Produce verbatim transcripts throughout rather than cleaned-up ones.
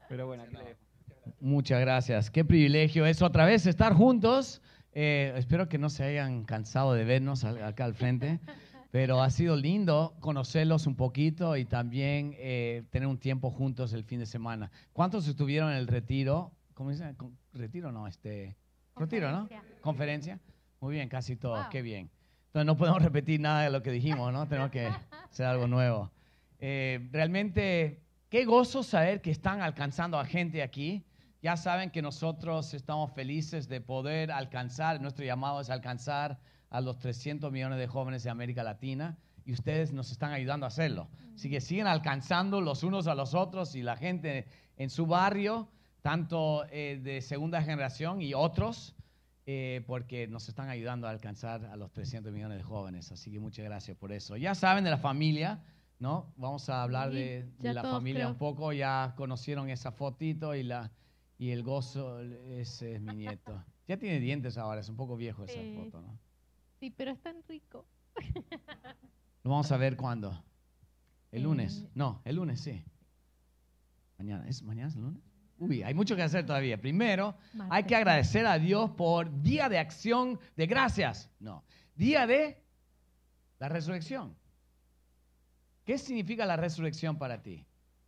Pero bueno, aquí le dejo. Muchas gracias. Qué privilegio es otra vez estar juntos. Eh, espero que no se hayan cansado de vernos al- acá al frente, pero ha sido lindo conocerlos un poquito y también eh, tener un tiempo juntos el fin de semana. ¿Cuántos estuvieron en el retiro? ¿Cómo dice? Con- Retiro, no, este, retiro, ¿no? Conferencia. Muy bien, casi todos. Wow. Qué bien. Entonces no podemos repetir nada de lo que dijimos, ¿no? Tenemos que hacer algo nuevo. Eh, realmente, qué gozo saber que están alcanzando a gente aquí. Ya saben que nosotros estamos felices de poder alcanzar, nuestro llamado es alcanzar a los trescientos millones de jóvenes de América Latina y ustedes nos están ayudando a hacerlo. Así que siguen alcanzando los unos a los otros y la gente en su barrio, tanto eh, de segunda generación y otros, eh, porque nos están ayudando a alcanzar a los trescientos millones de jóvenes. Así que muchas gracias por eso. Ya saben de la familia, ¿no? Vamos a hablar Sí, de, de ya la todos familia creo. un poco. Ya conocieron esa fotito y la... Y el gozo, ese es mi nieto. Ya tiene dientes ahora, es un poco viejo esa Sí. foto, ¿no? Sí, pero es tan rico. Lo vamos a ver cuándo. El Eh, lunes. No, el lunes sí. Mañana. ¿Es mañana es el lunes? Uy, hay mucho que hacer todavía. Primero, hay que Martes. agradecer a Dios por día de acción de gracias. No, día de la resurrección. ¿Qué significa la resurrección para ti?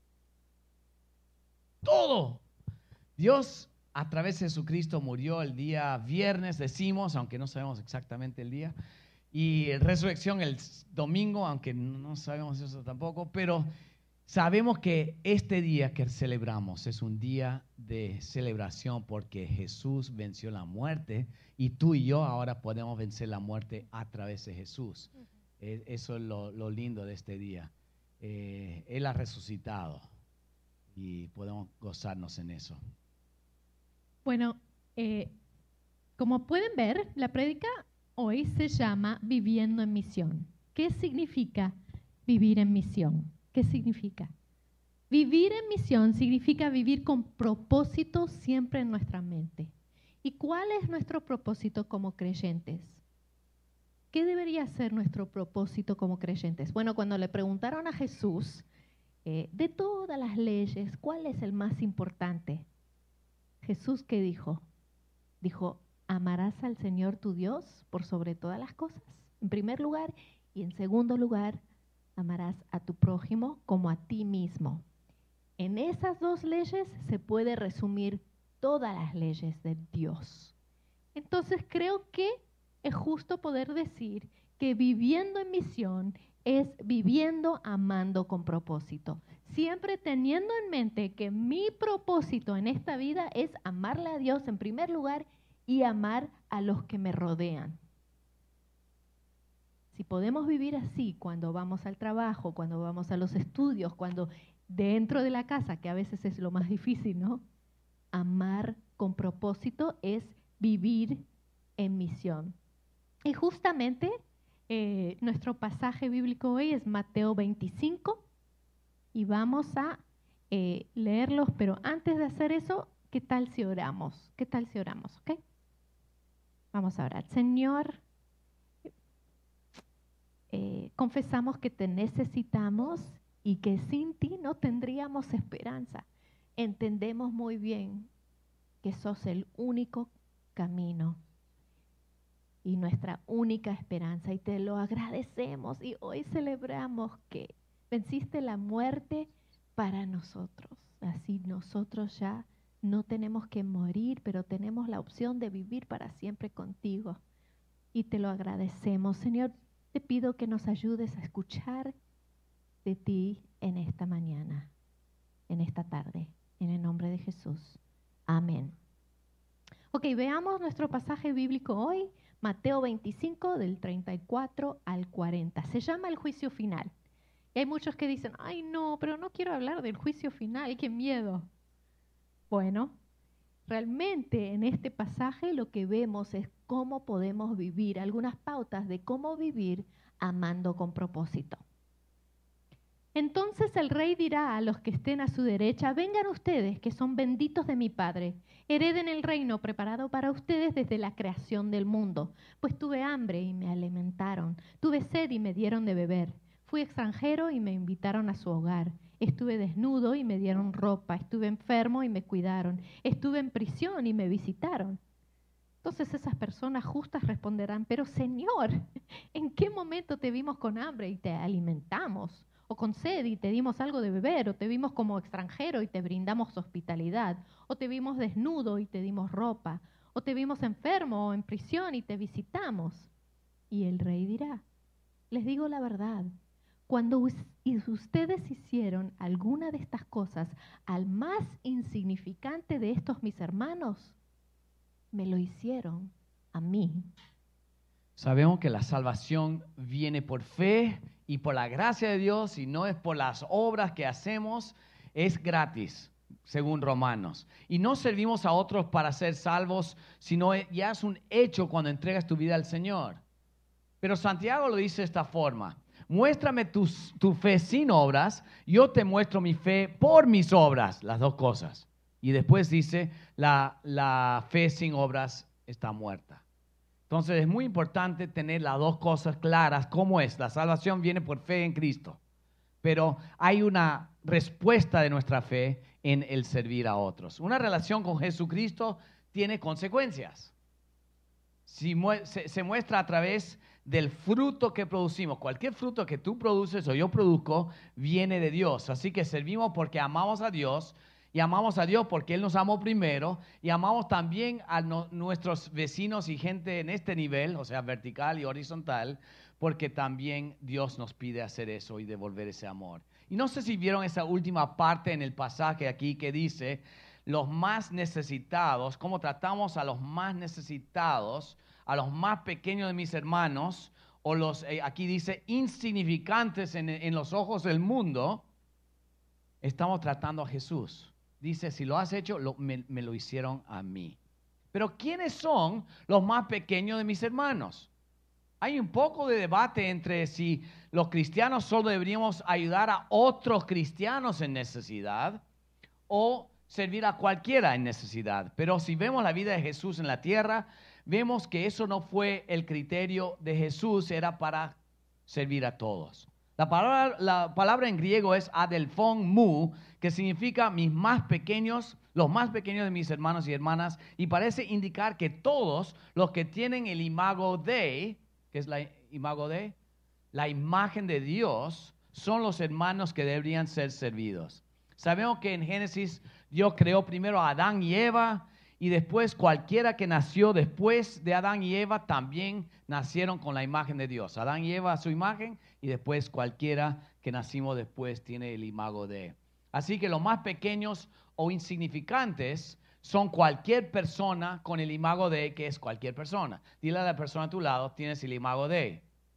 Todo. Dios a través de Jesucristo murió el día viernes, decimos, aunque no sabemos exactamente el día, y resurrección el domingo, aunque no sabemos eso tampoco, pero sabemos que este día que celebramos es un día de celebración porque Jesús venció la muerte y tú y yo ahora podemos vencer la muerte a través de Jesús. Eh, Eso es lo, lo lindo de este día. Eh, Él ha resucitado y podemos gozarnos en eso. Bueno, eh, como pueden ver, la prédica hoy se llama Viviendo en Misión. ¿Qué significa vivir en misión? ¿Qué significa? Vivir en misión significa vivir con propósito siempre en nuestra mente. ¿Y cuál es nuestro propósito como creyentes? ¿Qué debería ser nuestro propósito como creyentes? Bueno, cuando le preguntaron a Jesús, eh, de todas las leyes, ¿cuál es el más importante? Jesús, ¿qué dijo? Dijo, amarás al Señor tu Dios por sobre todas las cosas, en primer lugar, y en segundo lugar, amarás a tu prójimo como a ti mismo. En esas dos leyes se puede resumir todas las leyes de Dios. Entonces creo que es justo poder decir que viviendo en misión es viviendo amando con propósito. Siempre teniendo en mente que mi propósito en esta vida es amarle a Dios en primer lugar y amar a los que me rodean. Si podemos vivir así cuando vamos al trabajo, cuando vamos a los estudios, cuando dentro de la casa, que a veces es lo más difícil, ¿no? Amar con propósito es vivir en misión. Y justamente eh, nuestro pasaje bíblico hoy es Mateo veinticinco y vamos a eh, leerlos, pero antes de hacer eso, ¿qué tal si oramos? ¿Qué tal si oramos? ¿Ok? Vamos a orar. Señor, eh, confesamos que te necesitamos y que sin ti no tendríamos esperanza. Entendemos muy bien que sos el único camino y nuestra única esperanza, y te lo agradecemos, y hoy celebramos que venciste la muerte para nosotros. Así nosotros ya no tenemos que morir, pero tenemos la opción de vivir para siempre contigo, y te lo agradecemos. Señor, te pido que nos ayudes a escuchar de ti en esta mañana, en esta tarde, en el nombre de Jesús. Amén. Ok, veamos nuestro pasaje bíblico hoy, Mateo veinticinco, del treinta y cuatro al cuarenta. Se llama el juicio final. Y hay muchos que dicen, ay no, pero no quiero hablar del juicio final, qué miedo. Bueno, realmente en este pasaje lo que vemos es cómo podemos vivir, algunas pautas de cómo vivir amando con propósito. Entonces el rey dirá a los que estén a su derecha, vengan ustedes que son benditos de mi Padre, hereden el reino preparado para ustedes desde la creación del mundo. Pues tuve hambre y me alimentaron, tuve sed y me dieron de beber, fui extranjero y me invitaron a su hogar, Estuve desnudo y me dieron ropa. Estuve enfermo y me cuidaron. Estuve en prisión y me visitaron. Entonces esas personas justas responderán, pero Señor, ¿en qué momento te vimos con hambre y te alimentamos? O con sed y te dimos algo de beber, o te vimos como extranjero y te brindamos hospitalidad, o te vimos desnudo y te dimos ropa, o te vimos enfermo o en prisión y te visitamos. Y el rey dirá, les digo la verdad, cuando ustedes hicieron alguna de estas cosas al más insignificante de estos mis hermanos, me lo hicieron a mí. Sabemos que la salvación viene por fe y por la gracia de Dios y no es por las obras que hacemos, es gratis, según Romanos. Y no servimos a otros para ser salvos, sino ya es un hecho cuando entregas tu vida al Señor. Pero Santiago lo dice de esta forma, muéstrame tu, tu fe sin obras, yo te muestro mi fe por mis obras, las dos cosas. Y después dice, la, la fe sin obras está muerta. Entonces es muy importante tener las dos cosas claras. ¿Cómo es? La salvación viene por fe en Cristo. Pero hay una respuesta de nuestra fe en el servir a otros. Una relación con Jesucristo tiene consecuencias. Si mu- se, se muestra a través del fruto que producimos. Cualquier fruto que tú produces o yo produzco viene de Dios. Así que servimos porque amamos a Dios. Y amamos a Dios porque Él nos amó primero y amamos también a no, nuestros vecinos y gente en este nivel, o sea, vertical y horizontal, porque también Dios nos pide hacer eso y devolver ese amor. Y no sé si vieron esa última parte en el pasaje aquí que dice, los más necesitados, cómo tratamos a los más necesitados, a los más pequeños de mis hermanos, o los, eh, aquí dice, insignificantes en, en los ojos del mundo, estamos tratando a Jesús. Dice, si lo has hecho, lo, me, me lo hicieron a mí. Pero ¿quiénes son los más pequeños de mis hermanos? Hay un poco de debate entre si los cristianos solo deberíamos ayudar a otros cristianos en necesidad o servir a cualquiera en necesidad. Pero si vemos la vida de Jesús en la tierra, vemos que eso no fue el criterio de Jesús, era para servir a todos. La palabra, la palabra en griego es adelphon mu, que significa mis más pequeños, los más pequeños de mis hermanos y hermanas, y parece indicar que todos los que tienen el imago Dei, que es la imago Dei, la imagen de Dios, son los hermanos que deberían ser servidos. Sabemos que en Génesis Dios creó primero a Adán y Eva, y después cualquiera que nació después de Adán y Eva también nacieron con la imagen de Dios. Adán y Eva a su imagen y después cualquiera que nacimos después tiene el imago de. Así que los más pequeños o insignificantes son cualquier persona con el imago de, que es cualquier persona. Dile a la persona a tu lado, tienes el imago de.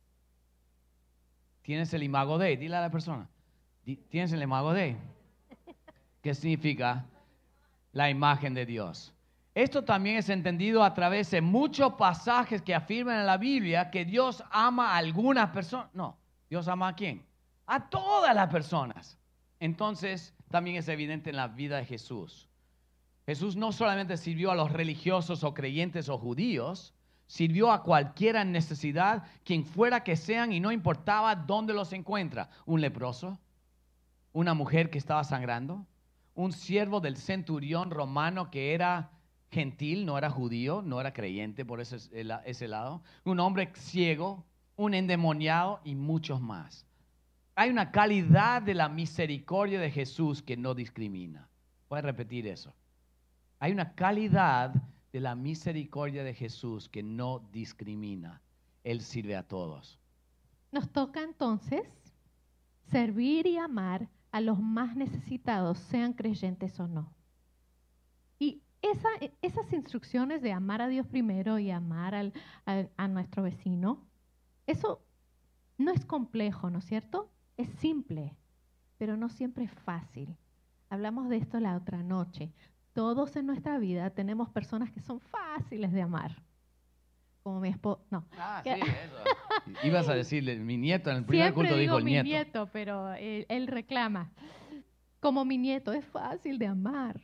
Tienes el imago de. Dile a la persona, tienes el imago de. ¿Qué significa? La imagen de Dios. Esto también es entendido a través de muchos pasajes que afirman en la Biblia que Dios ama a algunas personas. No, Dios ama a quién? A todas las personas. Entonces, también es evidente en la vida de Jesús. Jesús no solamente sirvió a los religiosos o creyentes o judíos, sirvió a cualquiera en necesidad, quien fuera que sean, y no importaba dónde los encuentra. Un leproso, una mujer que estaba sangrando, un siervo del centurión romano que era gentil, no era judío, no era creyente por ese, ese lado, un hombre ciego, un endemoniado y muchos más. Hay una calidad de la misericordia de Jesús que no discrimina. Voy a repetir eso. Hay una calidad de la misericordia de Jesús que no discrimina. Él sirve a todos. Nos toca entonces servir y amar a los más necesitados, sean creyentes o no. Y esa, esas instrucciones de amar a Dios primero y amar al, a, a nuestro vecino, eso no es complejo, ¿no es cierto? Es simple, pero no siempre es fácil. Hablamos de esto la otra noche. Todos en nuestra vida tenemos personas que son fáciles de amar. Como mi esposo, no. Ah, sí, eso. Ibas a decirle, mi nieto, en el primer Siempre culto dijo el mi nieto. nieto, pero él, él reclama. Como mi nieto, es fácil de amar.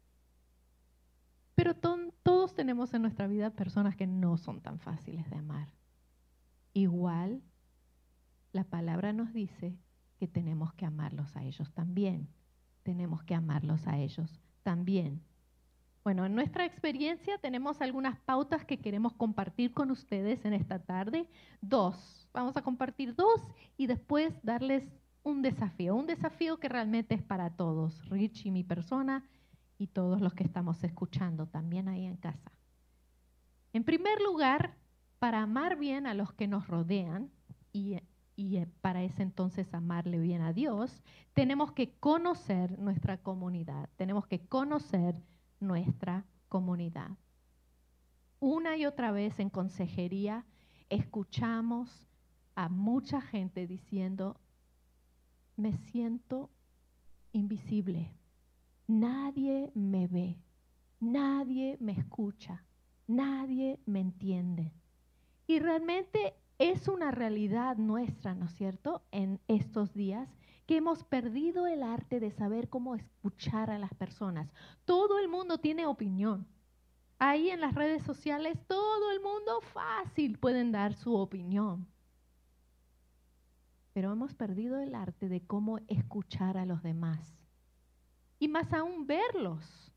Pero ton, todos tenemos en nuestra vida personas que no son tan fáciles de amar. Igual, la palabra nos dice que tenemos que amarlos a ellos también. Tenemos que amarlos a ellos también. Bueno, en nuestra experiencia tenemos algunas pautas que queremos compartir con ustedes en esta tarde. Dos. Vamos a compartir dos y después darles un desafío. Un desafío que realmente es para todos. Rich y mi persona y todos los que estamos escuchando también ahí en casa. En primer lugar, para amar bien a los que nos rodean y, y para ese entonces amarle bien a Dios, tenemos que conocer nuestra comunidad. Tenemos que conocer nuestra comunidad. Una y otra vez en consejería escuchamos a mucha gente diciendo, me siento invisible, nadie me ve, nadie me escucha, nadie me entiende. Y realmente es una realidad nuestra, ¿no es cierto?, en estos días, que hemos perdido el arte de saber cómo escuchar a las personas. Todo el mundo tiene opinión. Ahí en las redes sociales todo el mundo fácil pueden dar su opinión. Pero hemos perdido el arte de cómo escuchar a los demás. Y más aún verlos.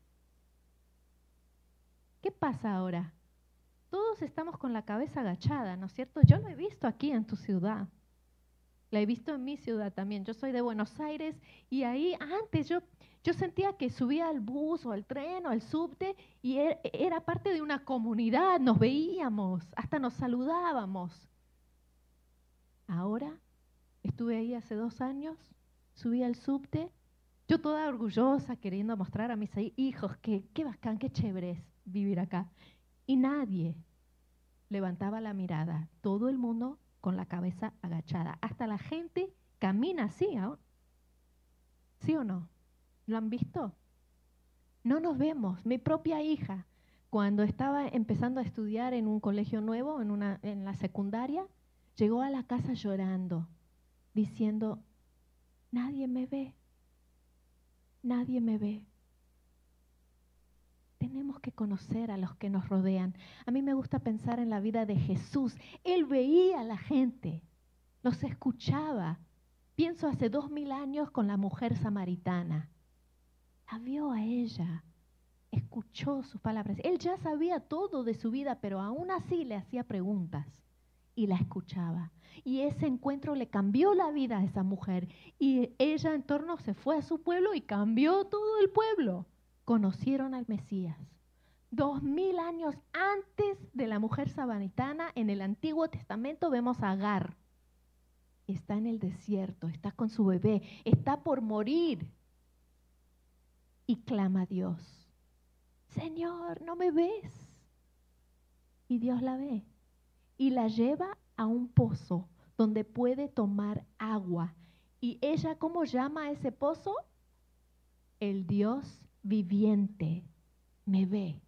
¿Qué pasa ahora? Todos estamos con la cabeza agachada, ¿no es cierto? Yo lo he visto aquí en tu ciudad. La he visto en mi ciudad también. Yo soy de Buenos Aires y ahí antes yo, yo sentía que subía al bus o al tren o al subte y er, era parte de una comunidad, nos veíamos, hasta nos saludábamos. Ahora, estuve ahí hace dos años, subí al subte, yo toda orgullosa queriendo mostrar a mis hijos que qué bacán, qué chévere es vivir acá. Y nadie levantaba la mirada, todo el mundo con la cabeza agachada. Hasta la gente camina así, ¿no? ¿Sí o no? ¿Lo han visto? No nos vemos. Mi propia hija, cuando estaba empezando a estudiar en un colegio nuevo, en, una, en la secundaria, llegó a la casa llorando, diciendo, nadie me ve, nadie me ve. Tenemos que conocer a los que nos rodean. A mí me gusta pensar en la vida de Jesús. Él veía a la gente, los escuchaba. Pienso hace dos mil años con la mujer samaritana. La vio a ella, escuchó sus palabras. Él ya sabía todo de su vida, pero aún así le hacía preguntas y la escuchaba. Y ese encuentro le cambió la vida a esa mujer. Y ella en torno se fue a su pueblo y cambió todo el pueblo. Conocieron al Mesías. Dos mil años antes de la mujer samaritana, en el Antiguo Testamento vemos a Agar. Está en el desierto, está con su bebé, está por morir. Y clama a Dios, Señor, ¿no me ves? Y Dios la ve. Y la lleva a un pozo donde puede tomar agua. ¿Y ella cómo llama a ese pozo? El Dios viviente me ve.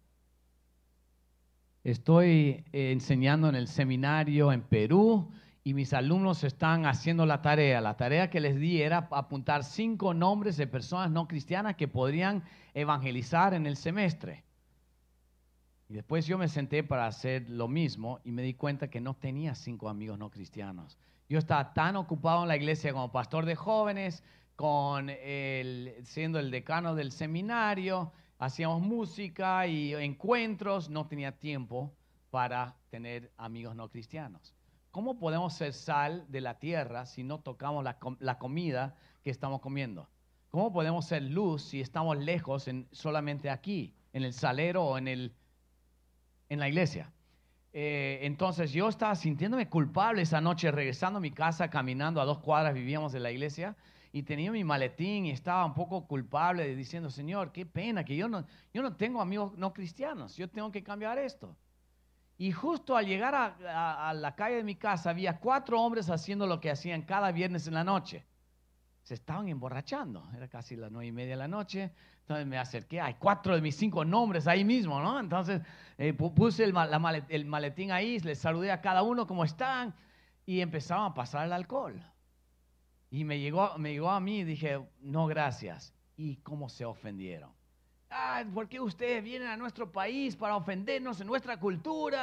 Estoy eh, enseñando en el seminario en Perú y mis alumnos están haciendo la tarea. La tarea que les di era apuntar cinco nombres de personas no cristianas que podrían evangelizar en el semestre. Y después yo me senté para hacer lo mismo y me di cuenta que no tenía cinco amigos no cristianos. Yo estaba tan ocupado en la iglesia como pastor de jóvenes, con el, siendo el decano del seminario, hacíamos música y encuentros, no tenía tiempo para tener amigos no cristianos. ¿Cómo podemos ser sal de la tierra si no tocamos la, la comida que estamos comiendo? ¿Cómo podemos ser luz si estamos lejos en, solamente aquí, en el salero o en, el, en la iglesia? Eh, entonces yo estaba sintiéndome culpable esa noche, regresando a mi casa, caminando a dos cuadras, vivíamos de la iglesia, y tenía mi maletín y estaba un poco culpable diciendo, Señor, qué pena que yo no, yo no tengo amigos no cristianos, yo tengo que cambiar esto. Y justo al llegar a, a, a la calle de mi casa había cuatro hombres haciendo lo que hacían cada viernes en la noche. Se estaban emborrachando, era casi las nueve y media de la noche, entonces me acerqué, hay cuatro de mis cinco nombres ahí mismo, ¿no? Entonces eh, puse el, la malet, el maletín ahí, les saludé a cada uno, ¿cómo están? Y empezaban a pasar el alcohol. Y me llegó, me llegó a mí y dije, no, gracias. ¿Y cómo se ofendieron? Ah, ¿por qué ustedes vienen a nuestro país para ofendernos en nuestra cultura?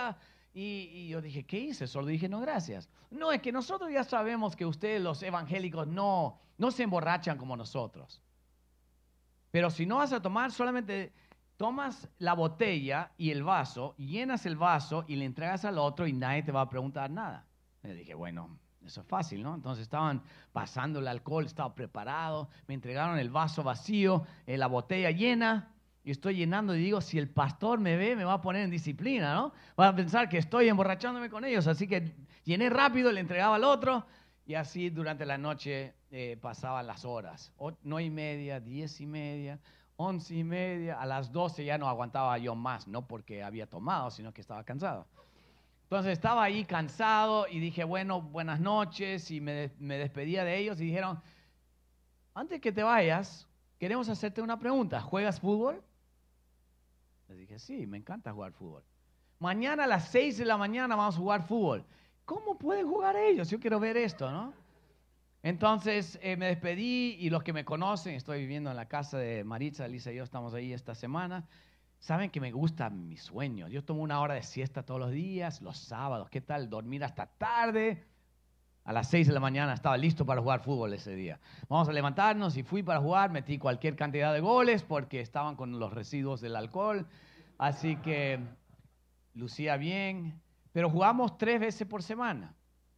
Y, y yo dije, ¿qué hice? Solo dije, no, gracias. No, es que nosotros ya sabemos que ustedes los evangélicos no, no se emborrachan como nosotros. Pero si no vas a tomar, solamente tomas la botella y el vaso, llenas el vaso y le entregas al otro y nadie te va a preguntar nada. Le dije, bueno, eso es fácil, ¿no? Entonces estaban pasando el alcohol, estaba preparado, me entregaron el vaso vacío, eh, la botella llena, y estoy llenando y digo, si el pastor me ve, me va a poner en disciplina, ¿no? Va a pensar que estoy emborrachándome con ellos, así que llené rápido, le entregaba al otro, y así durante la noche eh, pasaban las horas, nueve y media, diez y media, once y media, a las doce ya no aguantaba yo más, no porque había tomado, sino que estaba cansado. Entonces estaba ahí cansado y dije, bueno, buenas noches, y me, me despedía de ellos y dijeron, antes que te vayas, queremos hacerte una pregunta, ¿juegas fútbol? Les dije, sí, me encanta jugar fútbol. Mañana a las seis de la mañana vamos a jugar fútbol. ¿Cómo pueden jugar ellos? Yo quiero ver esto, ¿no? Entonces eh, me despedí y los que me conocen, estoy viviendo en la casa de Maritza, Elisa y yo estamos ahí esta semana, saben que me gusta mi sueño. Yo tomo una hora de siesta todos los días, los sábados, ¿qué tal? Dormir hasta tarde. A las seis de la mañana estaba listo para jugar fútbol ese día. Vamos a levantarnos y fui para jugar, metí cualquier cantidad de goles porque estaban con los residuos del alcohol, así que lucía bien, pero jugamos tres veces por semana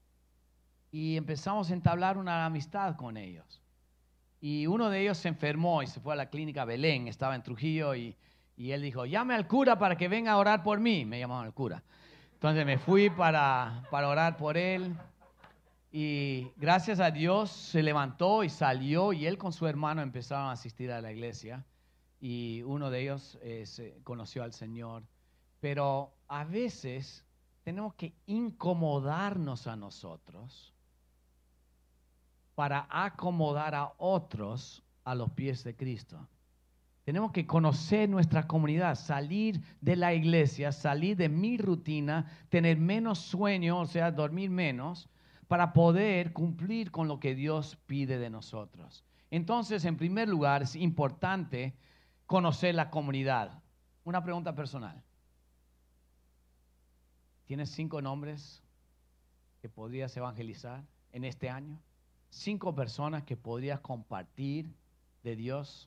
y empezamos a entablar una amistad con ellos. Y uno de ellos se enfermó y se fue a la clínica Belén, estaba en Trujillo y, y él dijo, llame al cura para que venga a orar por mí. Me llamaban al cura. Entonces me fui para, para orar por él. Y gracias a Dios se levantó y salió y él con su hermano empezaron a asistir a la iglesia y uno de ellos eh, se conoció al Señor. Pero a veces tenemos que incomodarnos a nosotros para acomodar a otros a los pies de Cristo. Tenemos que conocer nuestra comunidad, salir de la iglesia, salir de mi rutina, tener menos sueño, o sea, dormir menos, para poder cumplir con lo que Dios pide de nosotros. Entonces, en primer lugar, es importante conocer la comunidad. Una pregunta personal. ¿Tienes cinco nombres que podrías evangelizar en este año? Cinco personas que podrías compartir de Dios.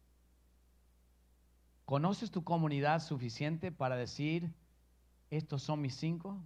¿Conoces tu comunidad suficiente para decir, estos son mis cinco?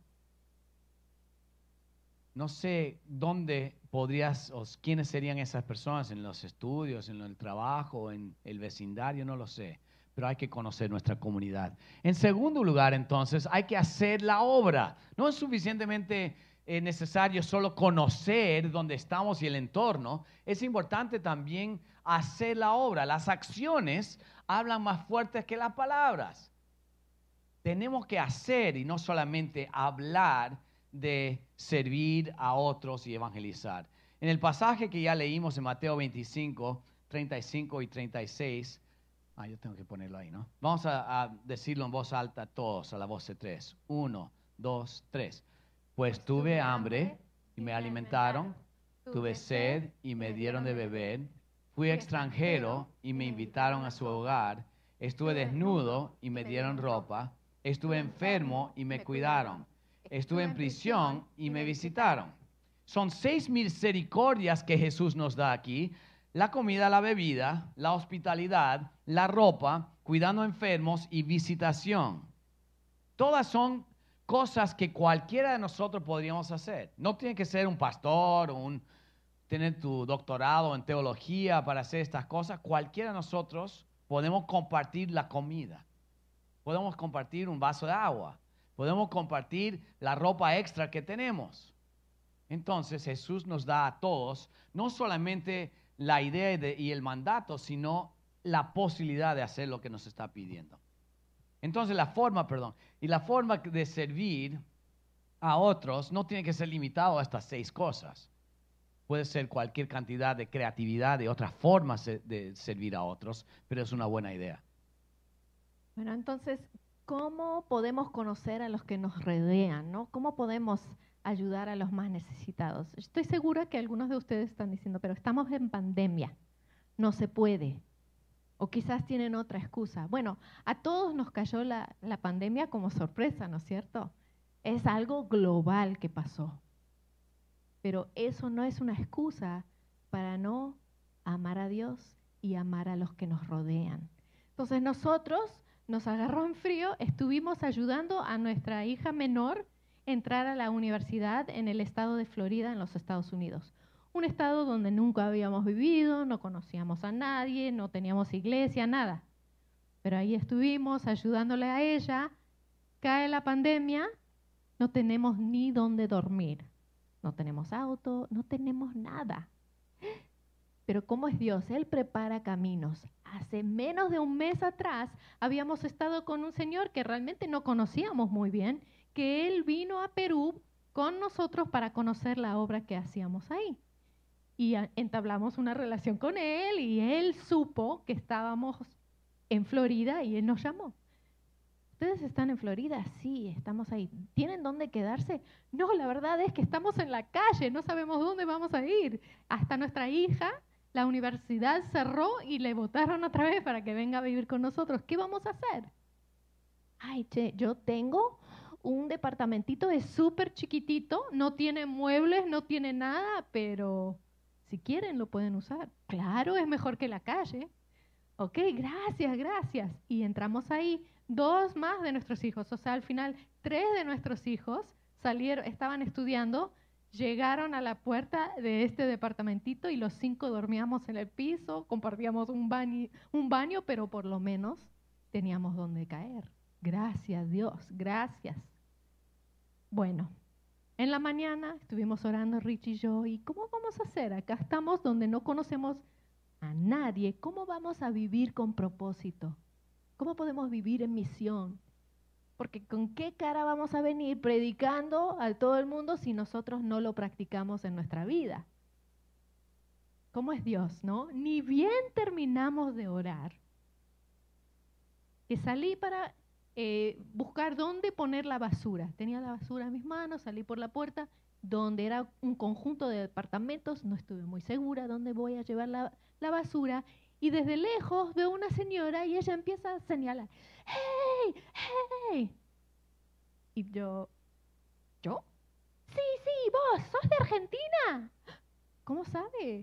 No sé dónde podrías, o quiénes serían esas personas, en los estudios, en el trabajo, en el vecindario, no lo sé, pero hay que conocer nuestra comunidad. En segundo lugar, entonces, hay que hacer la obra. No es suficientemente eh, necesario solo conocer dónde estamos y el entorno, es importante también hacer la obra. Las acciones hablan más fuertes que las palabras. Tenemos que hacer y no solamente hablar de servir a otros y evangelizar. En el pasaje que ya leímos en Mateo veinticinco, treinta y cinco y treinta y seis, ah, yo tengo que ponerlo ahí, ¿no? Vamos a, a decirlo en voz alta todos, a la voz de tres. Uno, dos, tres. Pues tuve hambre y me alimentaron, tuve sed y me dieron de beber, fui extranjero y me invitaron a su hogar, estuve desnudo y me dieron ropa, estuve enfermo y me cuidaron. Estuve en prisión y me visitaron. Son seis misericordias que Jesús nos da aquí. La comida, la bebida, la hospitalidad, la ropa, cuidando enfermos y visitación. Todas son cosas que cualquiera de nosotros podríamos hacer. No tiene que ser un pastor o un, tener tu doctorado en teología para hacer estas cosas. Cualquiera de nosotros podemos compartir la comida. Podemos compartir un vaso de agua. Podemos compartir la ropa extra que tenemos. Entonces Jesús nos da a todos no solamente la idea de, y el mandato, sino la posibilidad de hacer lo que nos está pidiendo. Entonces la forma, perdón, y la forma de servir a otros no tiene que ser limitado a estas seis cosas. Puede ser cualquier cantidad de creatividad, de otras formas de servir a otros, pero es una buena idea. Bueno, entonces, ¿cómo podemos conocer a los que nos rodean, ¿no? ¿Cómo podemos ayudar a los más necesitados? Estoy segura que algunos de ustedes están diciendo, pero estamos en pandemia, no se puede. O quizás tienen otra excusa. Bueno, a todos nos cayó la, la pandemia como sorpresa, ¿no es cierto? Es algo global que pasó. Pero eso no es una excusa para no amar a Dios y amar a los que nos rodean. Entonces nosotros nos agarró en frío, estuvimos ayudando a nuestra hija menor a entrar a la universidad en el estado de Florida, en los Estados Unidos. Un estado donde nunca habíamos vivido, no conocíamos a nadie, no teníamos iglesia, nada. Pero ahí estuvimos ayudándole a ella. Cae la pandemia, no tenemos ni dónde dormir. No tenemos auto, no tenemos nada. Pero ¿cómo es Dios? Él prepara caminos. Hace menos de un mes atrás habíamos estado con un señor que realmente no conocíamos muy bien, que él vino a Perú con nosotros para conocer la obra que hacíamos ahí. Y entablamos una relación con él y él supo que estábamos en Florida y él nos llamó. ¿Ustedes están en Florida? Sí, estamos ahí. ¿Tienen dónde quedarse? No, la verdad es que estamos en la calle, no sabemos dónde vamos a ir. Hasta nuestra hija, la universidad cerró y le votaron otra vez para que venga a vivir con nosotros. ¿Qué vamos a hacer? Ay, che, yo tengo un departamentito, es súper chiquitito, no tiene muebles, no tiene nada, pero si quieren lo pueden usar. Claro, es mejor que la calle. Ok, gracias, gracias. Y entramos ahí. Dos más de nuestros hijos, o sea, al final tres de nuestros hijos salieron, estaban estudiando, llegaron a la puerta de este departamentito y los cinco dormíamos en el piso, compartíamos un baño, un baño, pero por lo menos teníamos donde caer. Gracias Dios, gracias. Bueno, en la mañana estuvimos orando Rich y yo, ¿y cómo vamos a hacer? Acá estamos donde no conocemos a nadie, ¿cómo vamos a vivir con propósito? ¿Cómo podemos vivir en misión? Porque ¿con qué cara vamos a venir predicando a todo el mundo si nosotros no lo practicamos en nuestra vida? ¿Cómo es Dios, no? Ni bien terminamos de orar, que salí para eh, buscar dónde poner la basura. Tenía la basura en mis manos, salí por la puerta, donde era un conjunto de departamentos, no estuve muy segura dónde voy a llevar la, la basura. Y desde lejos veo una señora y ella empieza a señalar, ¡hey! ¡Hey! Y yo, ¿yo? Sí, sí, vos, ¿sos de Argentina? ¿Cómo sabe?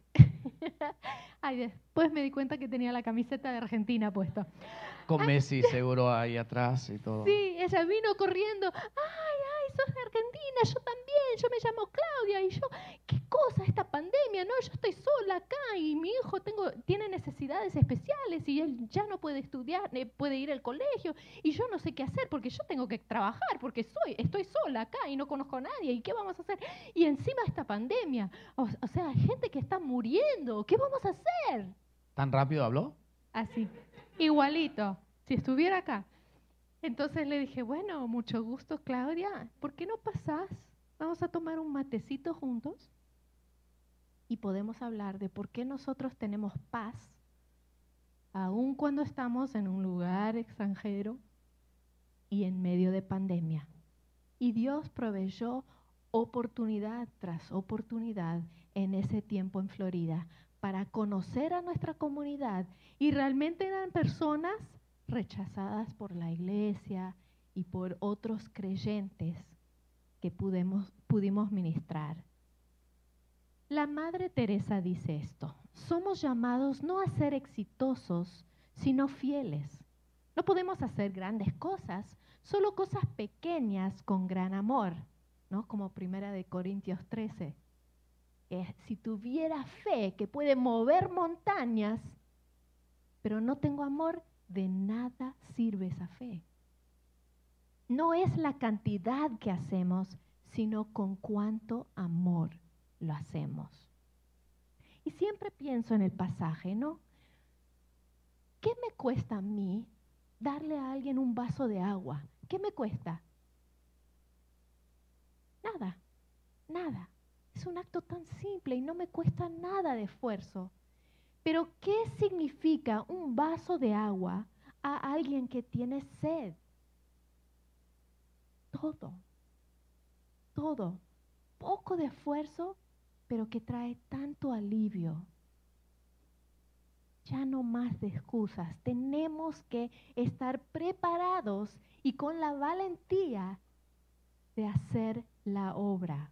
Ay, después me di cuenta que tenía la camiseta de Argentina puesta. Con Ay, Messi seguro ahí atrás y todo. sí, ella vino corriendo, ¡ay, ay, sos de Argentina! Yo también, yo me llamo Claudia. Y yo, ¿qué cosa esta pandemia? No, yo estoy sola acá y mi hijo tengo, tiene necesidades especiales y él ya no puede estudiar, eh, puede ir al colegio y yo no sé qué hacer porque yo tengo que trabajar porque soy, estoy sola acá y no conozco a nadie. ¿Y qué vamos a hacer? Y encima esta pandemia, o, o sea, hay gente que está muriendo. ¿Qué vamos a hacer? ¿Tan rápido habló? Así, igualito, si estuviera acá. Entonces le dije, bueno, mucho gusto, Claudia, ¿por qué no pasás? Vamos a tomar un matecito juntos y podemos hablar de por qué nosotros tenemos paz, aun cuando estamos en un lugar extranjero y en medio de pandemia. Y Dios proveyó oportunidad tras oportunidad en ese tiempo en Florida para conocer a nuestra comunidad, y realmente eran personas rechazadas por la iglesia y por otros creyentes que pudimos, pudimos ministrar. La Madre Teresa dice esto: somos llamados no a ser exitosos, sino fieles. No podemos hacer grandes cosas, solo cosas pequeñas con gran amor, ¿no? Como Primera de Corintios trece. Eh, si tuviera fe que puede mover montañas, pero no tengo amor, de nada sirve esa fe. No es la cantidad que hacemos, sino con cuánto amor lo hacemos. Y siempre pienso en el pasaje, ¿no? ¿Qué me cuesta a mí darle a alguien un vaso de agua? ¿Qué me cuesta? Nada, nada. Es un acto tan simple y no me cuesta nada de esfuerzo. Pero ¿qué significa un vaso de agua a alguien que tiene sed? Todo, todo. Poco de esfuerzo, pero que trae tanto alivio. Ya no más de excusas. Tenemos que estar preparados y con la valentía de hacer la obra.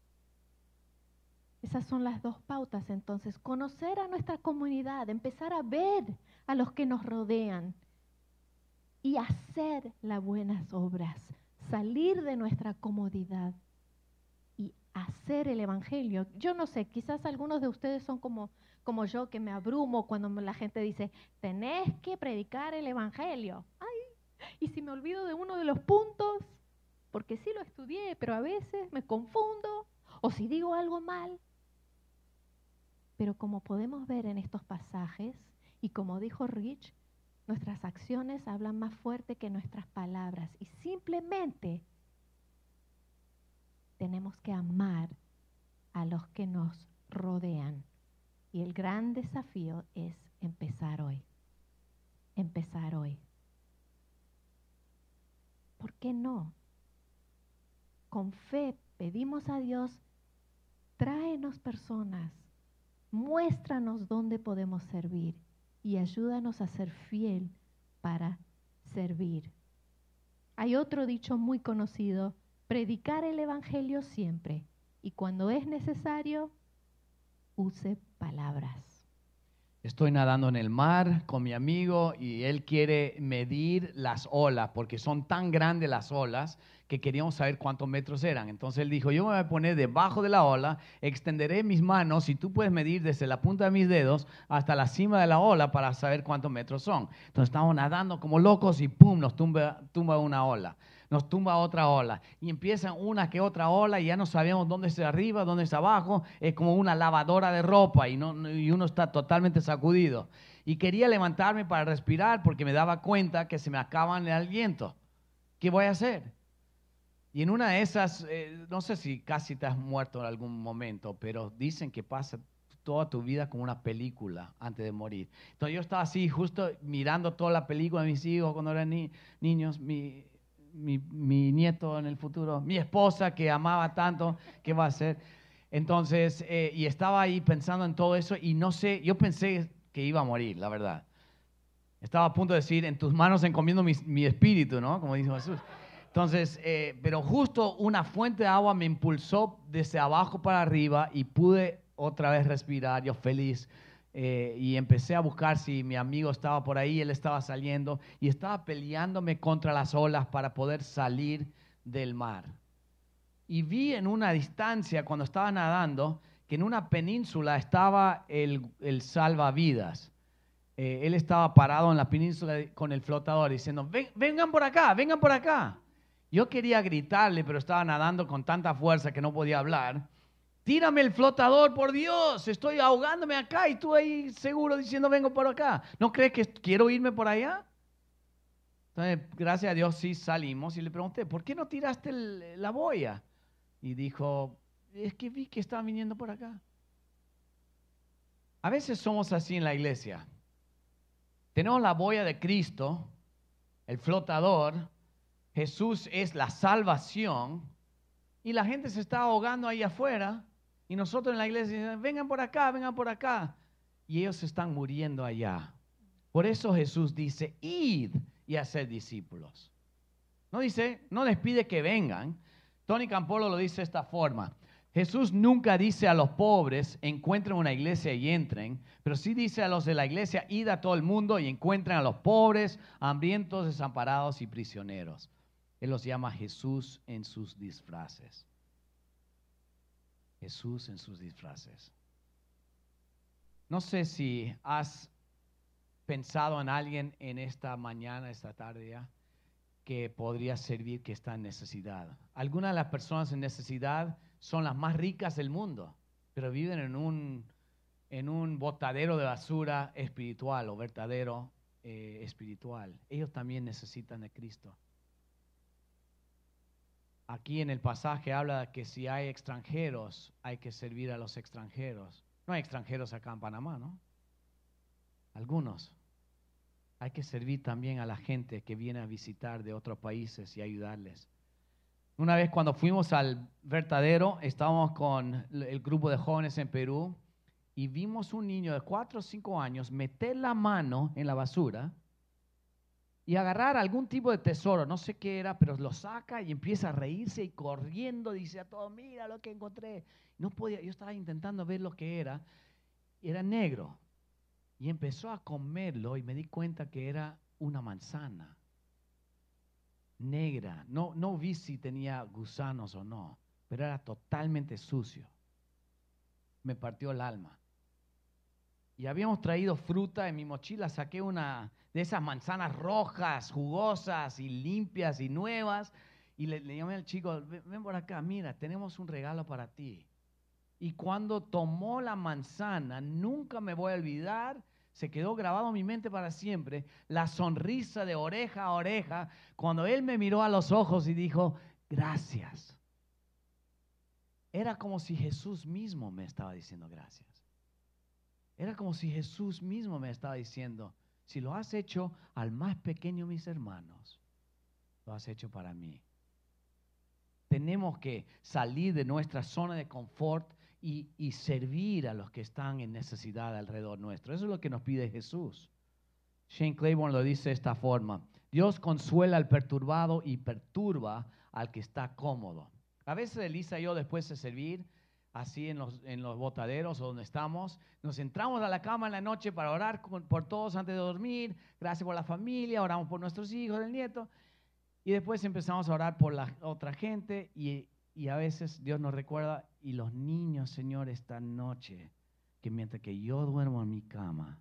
Esas son las dos pautas, entonces, conocer a nuestra comunidad, empezar a ver a los que nos rodean y hacer las buenas obras, salir de nuestra comodidad y hacer el evangelio. Yo no sé, quizás algunos de ustedes son como, como yo, que me abrumo cuando la gente dice, tenés que predicar el evangelio. Ay, y si me olvido de uno de los puntos, porque sí lo estudié, pero a veces me confundo, o si digo algo mal. Pero como podemos ver en estos pasajes, y como dijo Rich, nuestras acciones hablan más fuerte que nuestras palabras. Y simplemente tenemos que amar a los que nos rodean. Y el gran desafío es empezar hoy. Empezar hoy. ¿Por qué no? Con fe pedimos a Dios, tráenos personas, muéstranos dónde podemos servir y ayúdanos a ser fiel para servir. Hay otro dicho muy conocido, predicar el evangelio siempre y cuando es necesario, use palabras. Estoy nadando en el mar con mi amigo y él quiere medir las olas porque son tan grandes las olas que queríamos saber cuántos metros eran. Entonces él dijo, yo me voy a poner debajo de la ola, extenderé mis manos y tú puedes medir desde la punta de mis dedos hasta la cima de la ola para saber cuántos metros son. Entonces estamos nadando como locos y pum, nos tumba, tumba una ola. Nos tumba otra ola y empiezan una que otra ola y ya no sabemos dónde es arriba, dónde es abajo. Es como una lavadora de ropa y, no, y uno está totalmente sacudido. Y quería levantarme para respirar porque me daba cuenta que se me acaba el aliento. ¿Qué voy a hacer? Y en una de esas, eh, no sé si casi te has muerto en algún momento, pero dicen que pasa toda tu vida como una película antes de morir. Entonces yo estaba así justo mirando toda la película de mis hijos cuando eran ni, niños, mi... Mi, mi nieto en el futuro, mi esposa que amaba tanto, ¿qué va a hacer? Entonces, eh, y estaba ahí pensando en todo eso y no sé, yo pensé que iba a morir, la verdad. Estaba a punto de decir, en tus manos encomiendo mi, mi espíritu, ¿no? Como dice Jesús. Entonces, eh, pero justo una fuente de agua me impulsó desde abajo para arriba y pude otra vez respirar, yo feliz. Eh, y empecé a buscar si mi amigo estaba por ahí, él estaba saliendo y estaba peleándome contra las olas para poder salir del mar. Y vi en una distancia, cuando estaba nadando, que en una península estaba el, el salvavidas. Eh, él estaba parado en la península con el flotador diciendo, Ven, vengan por acá, vengan por acá. Yo quería gritarle, pero estaba nadando con tanta fuerza que no podía hablar. Tírame el flotador, por Dios, estoy ahogándome acá y tú ahí seguro diciendo vengo por acá. ¿No crees que quiero irme por allá? Entonces, gracias a Dios sí salimos y le pregunté, ¿por qué no tiraste el, la boya? Y dijo, es que vi que estaban viniendo por acá. A veces somos así en la iglesia. Tenemos la boya de Cristo, el flotador, Jesús es la salvación y la gente se está ahogando ahí afuera. Y nosotros en la iglesia decimos, vengan por acá, vengan por acá. Y ellos se están muriendo allá. Por eso Jesús dice, id y haced discípulos. No dice, no les pide que vengan. Tony Campolo lo dice de esta forma. Jesús nunca dice a los pobres, encuentren una iglesia y entren. Pero sí dice a los de la iglesia, id a todo el mundo y encuentren a los pobres, hambrientos, desamparados y prisioneros. Él los llama Jesús en sus disfraces. Jesús en sus disfraces. No sé si has pensado en alguien en esta mañana, esta tarde ya, que podría servir, que está en necesidad. Algunas de las personas en necesidad son las más ricas del mundo, pero viven en un, en un botadero de basura espiritual o vertedero eh, espiritual. Ellos también necesitan de Cristo. Aquí en el pasaje habla que si hay extranjeros, hay que servir a los extranjeros. No hay extranjeros acá en Panamá, ¿no? Algunos. Hay que servir también a la gente que viene a visitar de otros países y ayudarles. Una vez cuando fuimos al vertedero, estábamos con el grupo de jóvenes en Perú y vimos un niño de cuatro o cinco años meter la mano en la basura y agarrar algún tipo de tesoro, no sé qué era, pero lo saca y empieza a reírse y corriendo dice a todos, mira lo que encontré. No podía, yo estaba intentando ver lo que era, y era negro. Y empezó a comerlo y me di cuenta que era una manzana negra. No, no vi si tenía gusanos o no, pero era totalmente sucio. Me partió el alma. Y habíamos traído fruta en mi mochila, saqué una de esas manzanas rojas, jugosas y limpias y nuevas. Y le, le llamé al chico, ven, ven por acá, mira, tenemos un regalo para ti. Y cuando tomó la manzana, nunca me voy a olvidar, se quedó grabado en mi mente para siempre, la sonrisa de oreja a oreja, cuando él me miró a los ojos y dijo, gracias. Era como si Jesús mismo me estaba diciendo gracias. Era como si Jesús mismo me estaba diciendo, si lo has hecho al más pequeño de mis hermanos, lo has hecho para mí. Tenemos que salir de nuestra zona de confort y, y servir a los que están en necesidad alrededor nuestro. Eso es lo que nos pide Jesús. Shane Claiborne lo dice de esta forma: Dios consuela al perturbado y perturba al que está cómodo. A veces Elisa y yo, después de servir, así en los, en los botaderos o donde estamos, nos entramos a la cama en la noche para orar con, por todos antes de dormir, gracias por la familia, oramos por nuestros hijos, el nieto, y después empezamos a orar por la otra gente, y, y a veces Dios nos recuerda, y los niños, Señor, esta noche, que mientras que yo duermo en mi cama,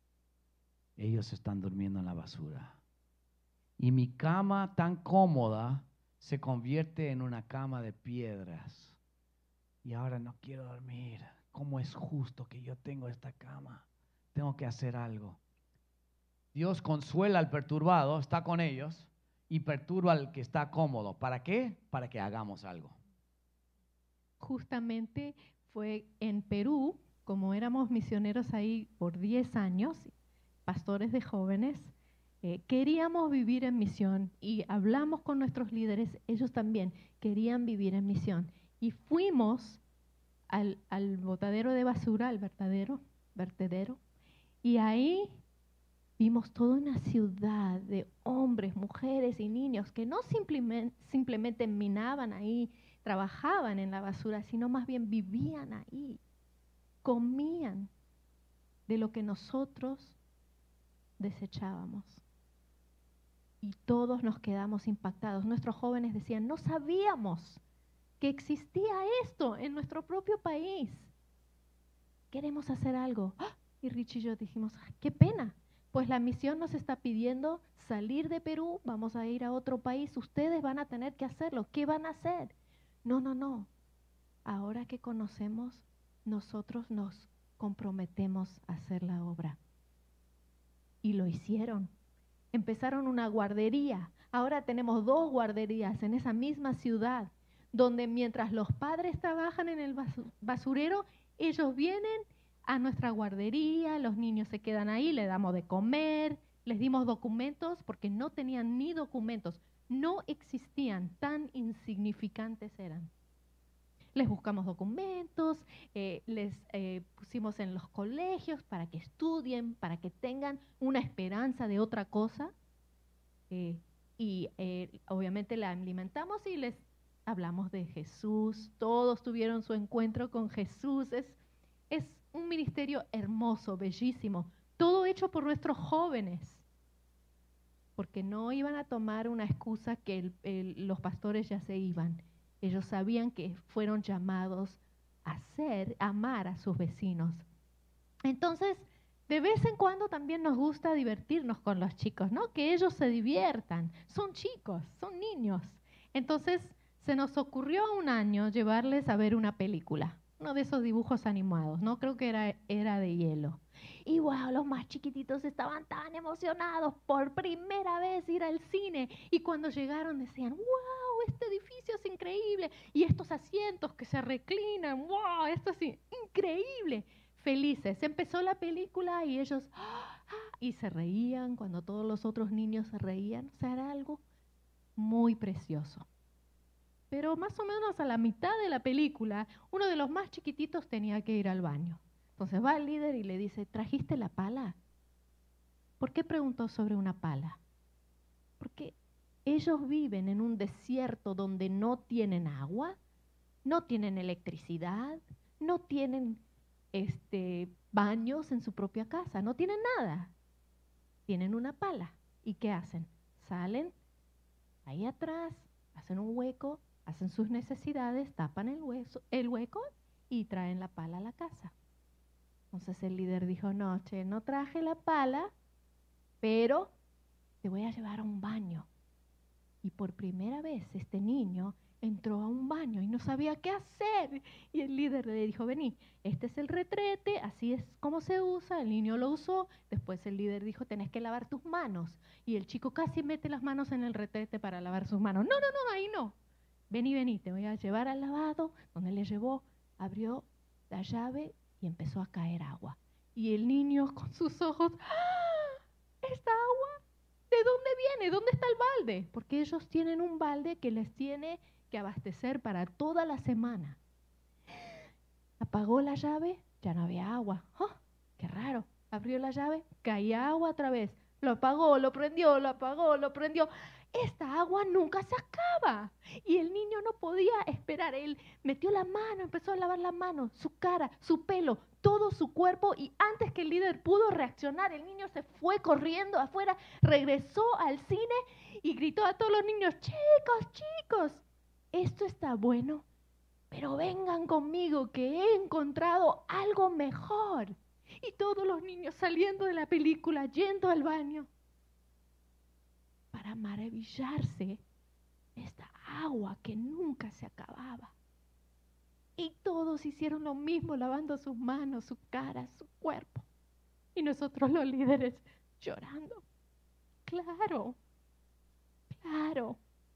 ellos están durmiendo en la basura. Y mi cama tan cómoda se convierte en una cama de piedras. Y ahora no quiero dormir. ¿Cómo es justo que yo tengo esta cama? Tengo que hacer algo. Dios consuela al perturbado, está con ellos, y perturba al que está cómodo. ¿Para qué? Para que hagamos algo. Justamente fue en Perú, como éramos misioneros ahí por diez años, pastores de jóvenes, eh, queríamos vivir en misión y hablamos con nuestros líderes, ellos también querían vivir en misión. Y fuimos al, al botadero de basura, al vertedero, vertedero, y ahí vimos toda una ciudad de hombres, mujeres y niños que no simplemente, simplemente minaban ahí, trabajaban en la basura, sino más bien vivían ahí, comían de lo que nosotros desechábamos. Y todos nos quedamos impactados. Nuestros jóvenes decían, no sabíamos que existía esto en nuestro propio país. Queremos hacer algo. ¡Ah! Y Rich y yo dijimos, qué pena, pues la misión nos está pidiendo salir de Perú, vamos a ir a otro país, ustedes van a tener que hacerlo. ¿Qué van a hacer? No, no, no. Ahora que conocemos, nosotros nos comprometemos a hacer la obra. Y lo hicieron. Empezaron una guardería. Ahora tenemos dos guarderías en esa misma ciudad, donde mientras los padres trabajan en el basurero, ellos vienen a nuestra guardería, los niños se quedan ahí, le damos de comer, les dimos documentos, porque no tenían ni documentos, no existían, tan insignificantes eran. Les buscamos documentos, eh, les eh, pusimos en los colegios para que estudien, para que tengan una esperanza de otra cosa, eh, y eh, obviamente la alimentamos y les hablamos de Jesús, todos tuvieron su encuentro con Jesús. Es, es un ministerio hermoso, bellísimo, todo hecho por nuestros jóvenes, porque no iban a tomar una excusa que el, el, los pastores ya se iban. Ellos sabían que fueron llamados a ser, a amar a sus vecinos. Entonces, de vez en cuando también nos gusta divertirnos con los chicos, ¿no? Que ellos se diviertan. Son chicos, son niños. Entonces, se nos ocurrió un año llevarles a ver una película, uno de esos dibujos animados, ¿no? Creo que era, era de hielo. Y wow, los más chiquititos estaban tan emocionados por primera vez ir al cine. Y cuando llegaron decían, wow, este edificio es increíble. Y estos asientos que se reclinan, wow, esto es increíble. Felices. Empezó la película y ellos, ¡ah! Y se reían cuando todos los otros niños se reían. O sea, era algo muy precioso. Pero más o menos a la mitad de la película, uno de los más chiquititos tenía que ir al baño. Entonces va el líder y le dice, ¿trajiste la pala? ¿Por qué preguntó sobre una pala? Porque ellos viven en un desierto donde no tienen agua, no tienen electricidad, no tienen este, baños en su propia casa, no tienen nada. Tienen una pala. ¿Y qué hacen? Salen ahí atrás, hacen un hueco, hacen sus necesidades, tapan el, hueso, el hueco y traen la pala a la casa. Entonces el líder dijo, no, che, no traje la pala, pero te voy a llevar a un baño. Y por primera vez este niño entró a un baño y no sabía qué hacer. Y el líder le dijo, vení, este es el retrete, así es como se usa. El niño lo usó. Después el líder dijo, tenés que lavar tus manos. Y el chico casi mete las manos en el retrete para lavar sus manos. No, no, no, ahí no. Vení, vení, te voy a llevar al lavado. Donde le llevó, abrió la llave y empezó a caer agua. Y el niño con sus ojos, ¡ah! ¿Esta agua? ¿De dónde viene? ¿Dónde está el balde? Porque ellos tienen un balde que les tiene que abastecer para toda la semana. Apagó la llave, ya no había agua. ¡Oh, qué raro! Abrió la llave, caía agua otra vez. Lo apagó, lo prendió, lo apagó, lo prendió. Esta agua nunca se acaba. Y el niño no podía esperar. Él metió la mano, empezó a lavar la mano, su cara, su pelo, todo su cuerpo. Y antes que el líder pudo reaccionar, el niño se fue corriendo afuera, regresó al cine y gritó a todos los niños, chicos, chicos, esto está bueno, pero vengan conmigo que he encontrado algo mejor. Y todos los niños saliendo de la película, yendo al baño, para maravillarse de esta agua que nunca se acababa. Y todos hicieron lo mismo, lavando sus manos, su cara, su cuerpo. Y nosotros los líderes llorando. Claro, claro.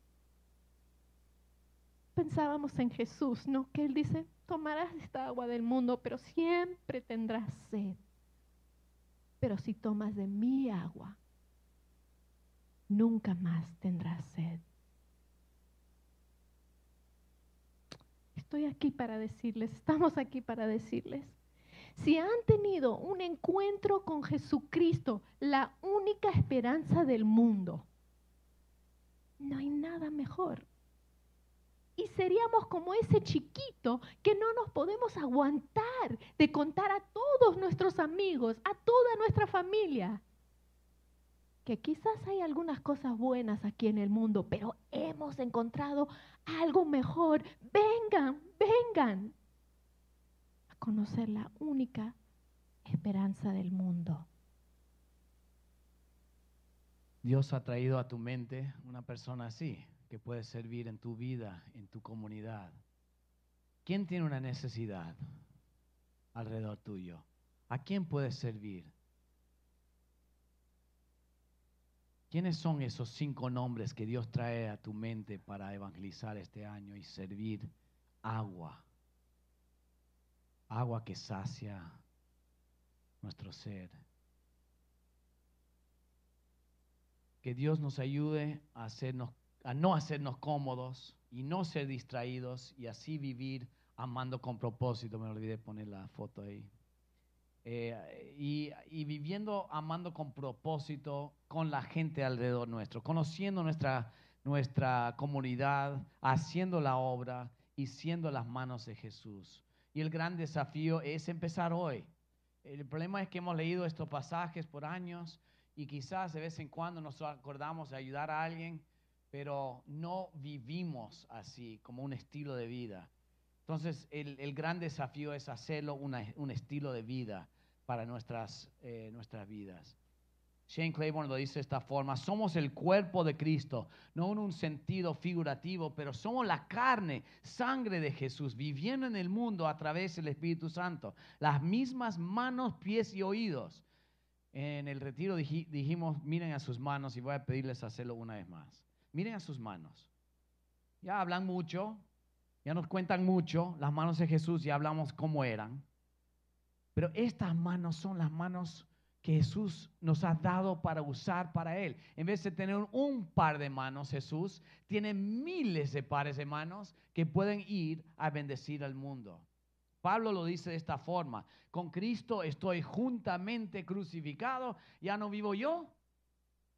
Pensábamos en Jesús, ¿no? Que Él dice, tomarás esta agua del mundo, pero siempre tendrás sed. Pero si tomas de mi agua, nunca más tendrás sed. Estoy aquí para decirles, estamos aquí para decirles, si han tenido un encuentro con Jesucristo, la única esperanza del mundo, no hay nada mejor. Y seríamos como ese chiquito que no nos podemos aguantar de contar a todos nuestros amigos, a toda nuestra familia, que quizás hay algunas cosas buenas aquí en el mundo, pero hemos encontrado algo mejor. Vengan, vengan a conocer la única esperanza del mundo. Dios ha traído a tu mente una persona así, que puede servir en tu vida, en tu comunidad. ¿Quién tiene una necesidad alrededor tuyo? ¿A quién puedes servir? ¿Quiénes son esos cinco nombres que Dios trae a tu mente para evangelizar este año y servir agua? Agua que sacia nuestro ser. Que Dios nos ayude a, hacernos, a no hacernos cómodos y no ser distraídos y así vivir amando con propósito. Me olvidé poner la foto ahí. Eh, y, y viviendo, amando con propósito con la gente alrededor nuestro, conociendo nuestra, nuestra comunidad, haciendo la obra y siendo las manos de Jesús. Y el gran desafío es empezar hoy. El problema es que hemos leído estos pasajes por años y quizás de vez en cuando nos acordamos de ayudar a alguien, pero no vivimos así como un estilo de vida. Entonces, el, el gran desafío es hacerlo una, un estilo de vida para nuestras, eh, nuestras vidas. Shane Claiborne lo dice de esta forma: somos el cuerpo de Cristo, no en un sentido figurativo, pero somos la carne, sangre de Jesús, viviendo en el mundo a través del Espíritu Santo. Las mismas manos, pies y oídos. En el retiro dij, dijimos, miren a sus manos, y voy a pedirles hacerlo una vez más. Miren a sus manos. Ya hablan mucho. Ya nos cuentan mucho, las manos de Jesús, ya hablamos cómo eran. Pero estas manos son las manos que Jesús nos ha dado para usar para Él. En vez de tener un par de manos, Jesús tiene miles de pares de manos que pueden ir a bendecir al mundo. Pablo lo dice de esta forma: con Cristo estoy juntamente crucificado, ya no vivo yo,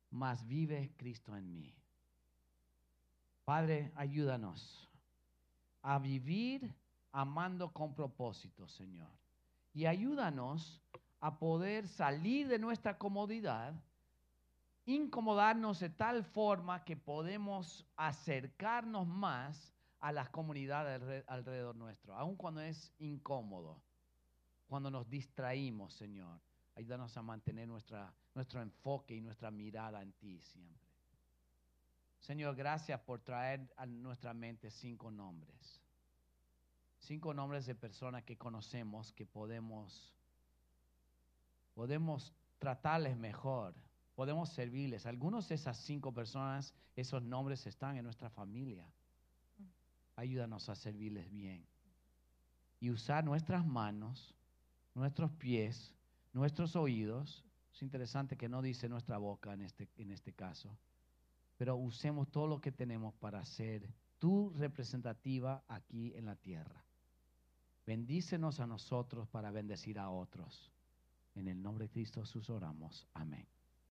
mas vive Cristo en mí. Padre, ayúdanos a vivir amando con propósito, Señor. Y ayúdanos a poder salir de nuestra comodidad, incomodarnos de tal forma que podemos acercarnos más a las comunidades alrededor nuestro, aun cuando es incómodo, cuando nos distraímos, Señor. Ayúdanos a mantener nuestra, nuestro enfoque y nuestra mirada en ti siempre. Señor, gracias por traer a nuestra mente cinco nombres. Cinco nombres de personas que conocemos, que podemos, podemos tratarles mejor, podemos servirles. Algunos de esas cinco personas, esos nombres están en nuestra familia. Ayúdanos a servirles bien. Y usar nuestras manos, nuestros pies, nuestros oídos. Es interesante que no dice nuestra boca en este, en este caso. Pero usemos todo lo que tenemos para ser tu representativa aquí en la tierra. Bendícenos a nosotros para bendecir a otros. En el nombre de Cristo Jesús oramos. Amén.